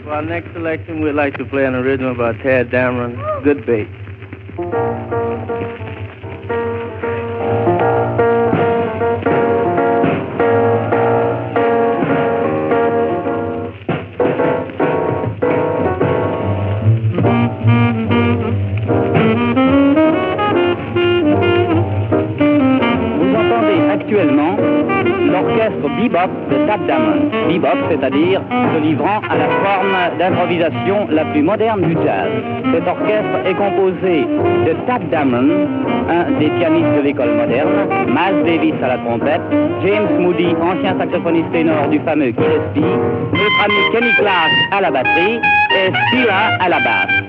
For our next selection, we'd like to play an original by Tad Dameron, Good Bait. Vous entendez actuellement l'orchestre bebop de Tad Dameron. Bebop, c'est-à-dire se livrant à la forme d'improvisation la plus moderne du jazz. Cet orchestre est composé de Tad Dameron, un des pianistes de l'école moderne, Miles Davis à la trompette, James Moody, ancien saxophoniste ténor du fameux Gillespie, notre ami Kenny Clark à la batterie et Spira à la basse.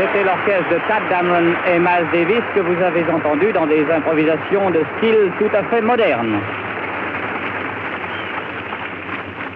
C'était l'orchestre de Tadd Dameron et Miles Davis que vous avez entendu dans des improvisations de style tout à fait moderne.